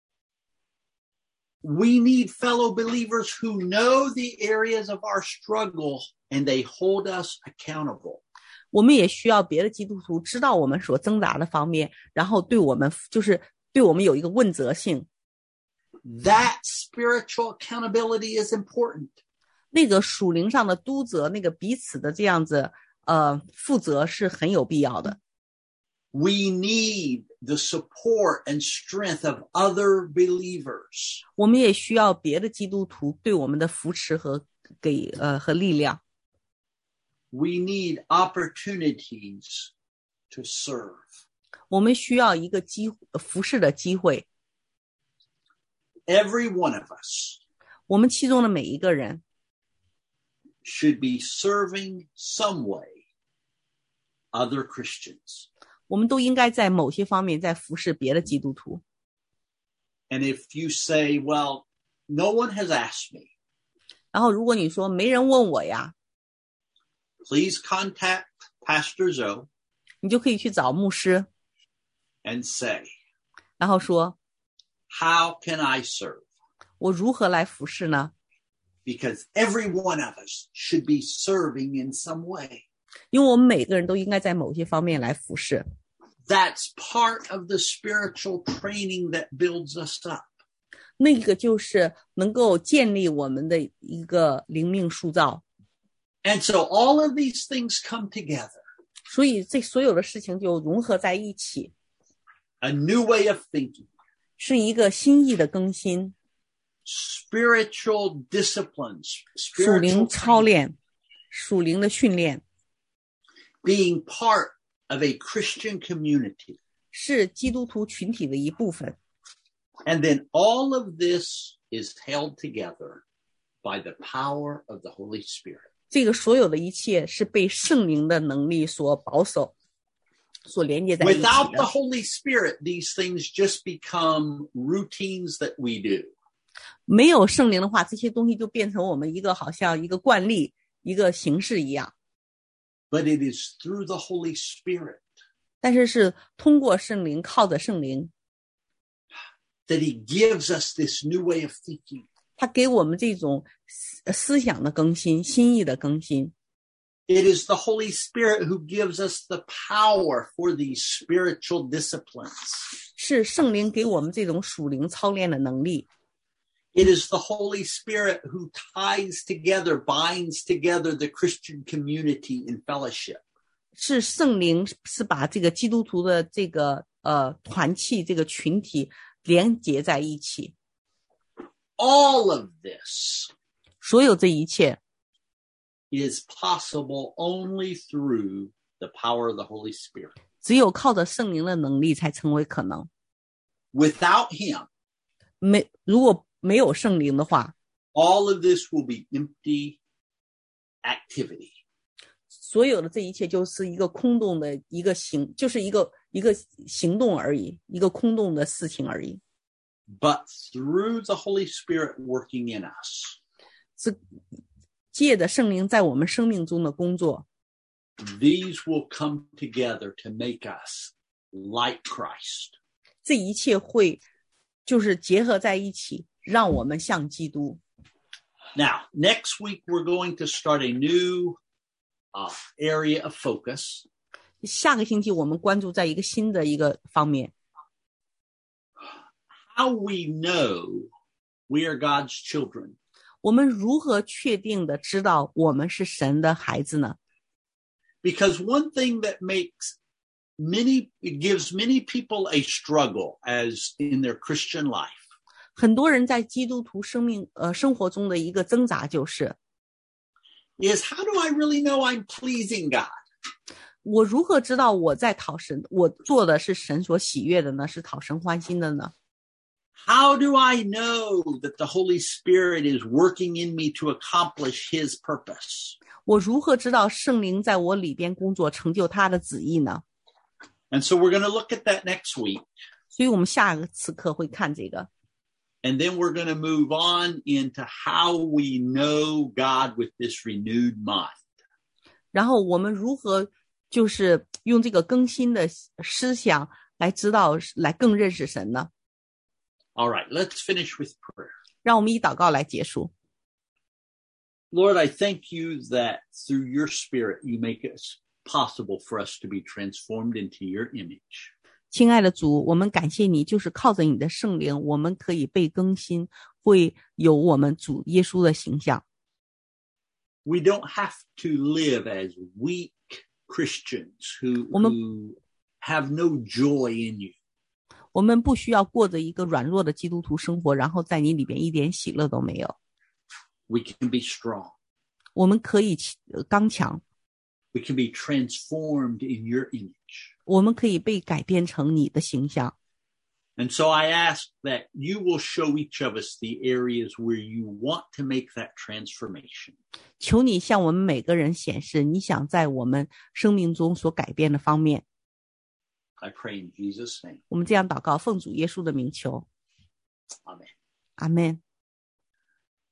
We need fellow believers who know the areas of our struggle and they hold us accountable. 我们也需要别的基督徒知道我们所挣扎的方面，然后对我们就是对我们有一个问责性。 That spiritual accountability is important. 那个属灵上的督责，那个彼此的这样子呃负责是很有必要的。 We need the support and strength of other believers. 我们也需要别的基督徒对我们的扶持和给呃和力量。 We need opportunities to serve. 我们需要一个机服侍的机会。 Every one of us. 我们其中的每一个人 should be serving some way other Christians. 我们都应该在某些方面在服侍别的基督徒。 And if you say, well, no one has asked me. 然后如果你说没人问我呀 Please contact Pastor Zoe. 你就可以去找牧师 and say, 然后说 how can I serve? 我如何来服侍呢？ Because every one of us should be serving in some way. 因为我们每个人都应该在某些方面来服侍。 That's part of the spiritual training that builds us up. 那个就是能够建立我们的一个灵命塑造。 And so all of these things come together. 所以这所有的事情就融合在一起。 A new way of thinking. 是一个心意的更新， spiritual disciplines, 属灵 spiritual 操 training, 练，属灵的训练， being part of a Christian community. 是基督徒群体的一部分。 And then all of this is held together by the power of the Holy Spirit. 这个所有的一切是被圣灵的能力所保守，所连接在一起 Without the 的。 Holy Spirit, these things just become routines that we do. 没有圣灵的话，这些东西就变成我们一个好像一个惯例，一个形式一样。 But it is through the Holy Spirit 但是是通过圣灵，靠着圣灵， that He gives us this new way of thinking. 他给我们这种思思想的更新，心意的更新。 It is the Holy Spirit who gives us the power for these spiritual disciplines. 是圣灵给我们这种属灵操练的能力。 It is the Holy Spirit who ties together, binds together the Christian community in fellowship. 是圣灵是把这个基督徒的这个呃团契这个群体连结在一起。 All of this 所有这一切 is possible only through the power of the Holy Spirit. 只有靠着圣灵的能力才成为可能。 Without Him, 没如果没有圣灵的话， all of this will be empty activity. 所有的这一切就是一个空洞的一个行，就是一个一个行动而已，一个空洞的事情而已。 But through the Holy Spirit working in us, 是借着圣灵在我们生命中的工作， these will come together to make us like Christ. 这一切会就是结合在一起，让我们像基督。 Now, next week, we're going to start a new uh, area of focus. 下个星期我们关注在一个新的一个方面， How we know we are God's children. 我们如何确定的知道我们是神的孩子呢？ Because one thing that makes many, it gives many people a struggle as in their Christian life 很多人在基督徒生命呃生活中的一个挣扎就是， is how do I really know I'm pleasing God? 我如何知道我在讨神，我做的是神所喜悦的呢？是讨神欢心的呢？ How do I know that the Holy Spirit is working in me to accomplish His purpose? 我如何知道圣灵在我里边工作，成就他的旨意呢？ And so we're going to look at that next week. 所以我们下个次课会看这个， And then we're going to move on into how we know God with this renewed mind. 然后我们如何就是用这个更新的思想来知道，来更认识神呢？ All right, let's finish with prayer. 让我们以祷告来结束。 Lord, I thank you that through your Spirit, you make it possible for us to be transformed into your image. 亲爱的主，我们感谢你，就是靠着你的圣灵，我们可以被更新，会有我们主耶稣的形象。 We don't have to live as weak Christians who, who have no joy in you. 我们不需要过着一个软弱的基督徒生活，然后在你里边一点喜乐都没有。 We can be strong. 我们可以刚强， We can be transformed in your image. 我们可以被改变成你的形象。 And so I ask that you will show each of us the areas where you want to make that transformation. 求你向我们每个人显示你想在我们生命中所改变的方面。 I pray in Jesus' name. 我们这样祷告，奉主耶稣的名求。 Amen. 阿们。